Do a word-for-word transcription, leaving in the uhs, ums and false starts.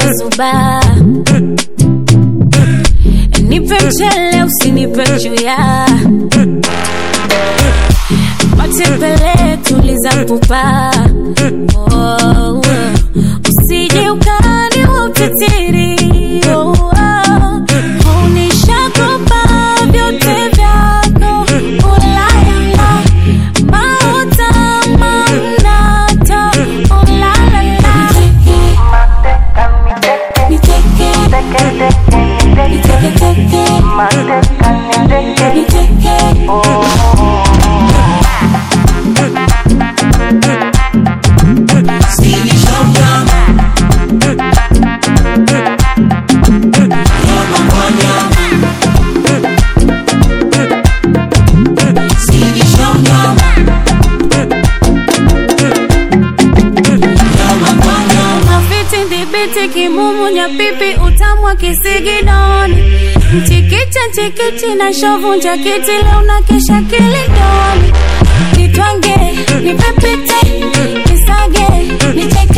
unazuba. Nipe mchele usinipe chuya, matembele tuliza pupa. Oh, usije ukani utitiri. Oh, oh, unishakopa vyote vyako. Ulalala, mauta maunata. Ulalala, niteke, niteke, niteke, niteke, niteke, oh. Kimumu nyapipi utamwa kisigidoni. Chikicha chikichi na shovu njakiti leo na kesha kilidoni. Nitwange, nipepite, nisage, nicheke.